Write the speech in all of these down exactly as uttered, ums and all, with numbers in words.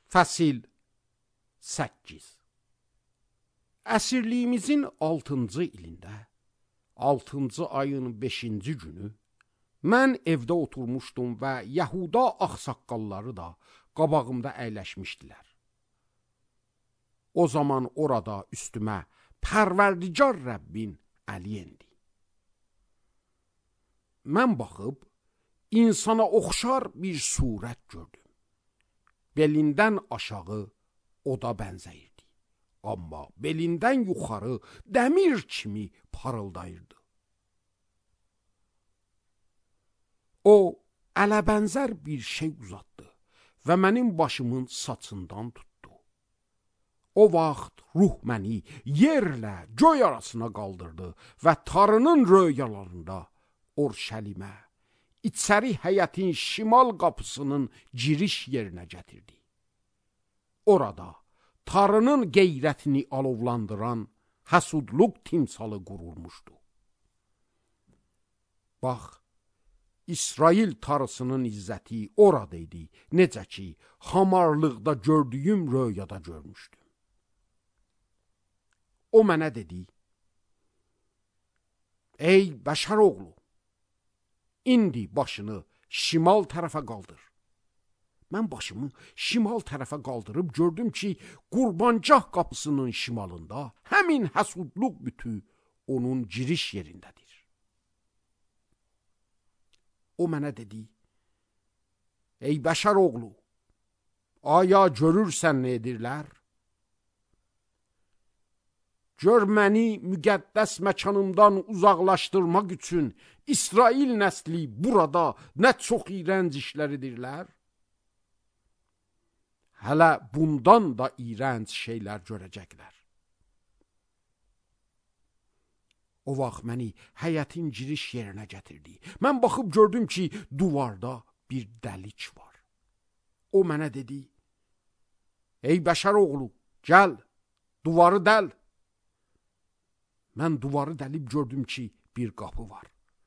Fəsil səkkiz. Əsirliyimizin altıncı ilində, altıncı ayın beşinci günü, mən evdə oturmuşdum və Yahuda ağsaqqalları da qabağımda əyləşmişdilər. O zaman orada üstümə Pərverdigar Rəbbin əli endi. Mən baxıb, insana oxşar bir surət gördüm. Belindən aşağı oda bənzəyirdi. Amma belindən yuxarı dəmir kimi parıldayırdı. O, ələbənzər bir şey uzatdı və mənim başımın saçından tutdu. O vaxt ruh məni yerlə göy arasına qaldırdı və Tanrının röyalarında Orşəlimə, içəri həyətin şimal qapısının giriş yerinə gətirdi. Orada Tanrının qeyrətini alovlandıran həsudluq timsalı qurulmuşdu. Bax, İsrail Tanrısının izzəti orada idi, necə ki, hamarlıqda gördüyüm röyada görmüşdüm. O mənə dedi, ey bəşər oğlu, indi başını şimal tərəfə qaldır. Mən başımı şimal tərəfə qaldırıb gördüm ki, Qurbancah qapısının şimalında həmin həsudluq bütü onun giriş yerindədir. O mənə dedi, ey bəşər oğlu, aya görürsən nə edirlər? Gör məni müqəddəs məkanımdan uzaqlaşdırmaq üçün İsrail nəsli burada nə çox iyrənc işlər edirlər? Hələ bundan da iyrənc şeylər görəcəklər. O vaxt məni həyətin giriş yerinə gətirdi. Mən baxıb gördüm ki, duvarda bir dəlik var. O mənə dedi, ey bəşər oğlu, gəl, duvarı dəl. Mən duvarı dəlib gördüm ki, bir qapı var.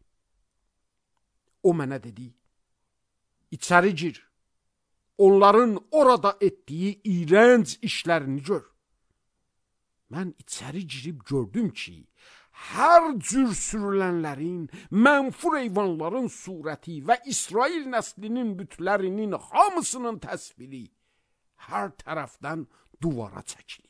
O mənə dedi, içəri gir, onların orada etdiyi iyrənc işlərini gör. Mən içəri girib gördüm ki, hər cür sürülənlərin, mənfur heyvanların surəti və İsrail nəslinin bütlərinin hamısının təsviri hər tərəfdən duvara çəkilib.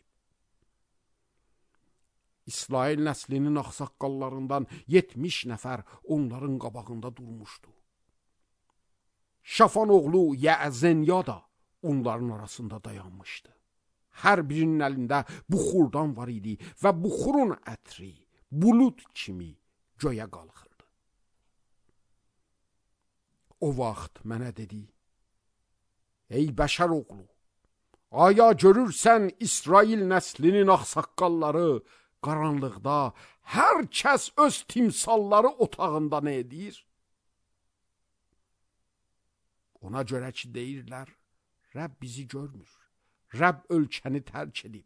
İsrail nəslinin ağsaqqallarından yetmiş nəfər onların qabağında durmuşdu. Şafan oğlu Yəzenya da onların arasında dayanmışdı. Hər birinin əlində buxurdan var idi və buxurun ətri bulut kimi göyə qalxırdı. O vaxt mənə dedi, ey bəşər oğlu, aya görürsən İsrail nəslinin ağsaqqalları qaranlıqda hər kəs öz timsalları otağında nə edir? Ona görə ki, deyirlər, Rəbb bizi görmür, Rəbb ölkəni tərk edib.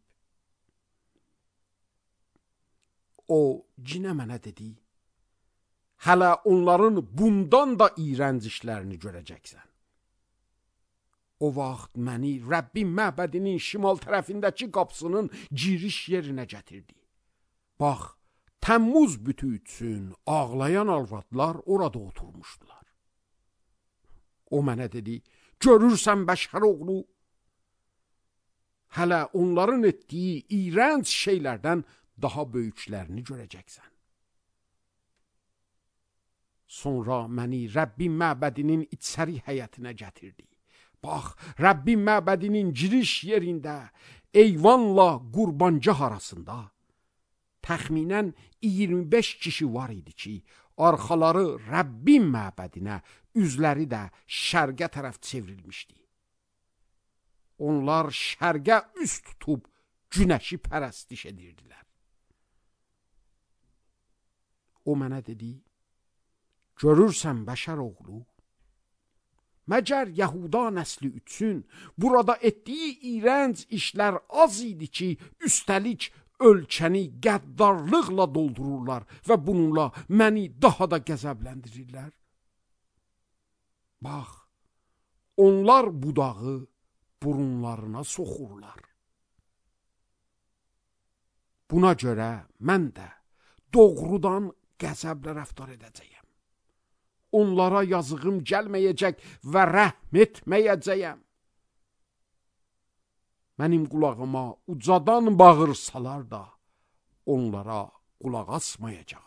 O, cinə mənə dedi, hələ onların bundan da iyrənc işlərini görəcəksən. O vaxt məni Rəbbin məbədinin şimal tərəfindəki qapısının giriş yerinə gətirdi. Bax, Təmmuz bütü üçün ağlayan arvadlar orada oturmuşdular. O mənə dedi, görürsən bəşər oğlu, hələ onların etdiyi iyrənc şeylərdən daha böyüklərini görəcəksən. Sonra məni Rəbbin məbədinin içəri həyətinə gətirdi. Bax, Rəbbin məbədinin giriş yerində, eyvanla Qurbancah arasında təxminən iyirmi beş kişi var idi ki, arxaları Rəbbin məbədinə, üzləri də şərqə tərəf çevrilmişdi. Onlar şərqə üst tutub günəşi pərəstiş edirdilər. O mənə dedi, görürsən bəşər oğlu, məgər Yahuda nəsli üçün burada etdiyi iyrənc işlər az idi ki, üstəlik ölkəni qəddarlıqla doldururlar və bununla məni daha da qəzəbləndirirlər. Bax, onlar budağı burunlarına soxurlar. Buna görə mən də doğrudan qəzəblə rəftar edəcəyəm. Onlara yazığım gəlməyəcək və rəhm etməyəcəyəm. Mənim qulağıma ucadan bağırsalar da onlara qulaq asmayacağam.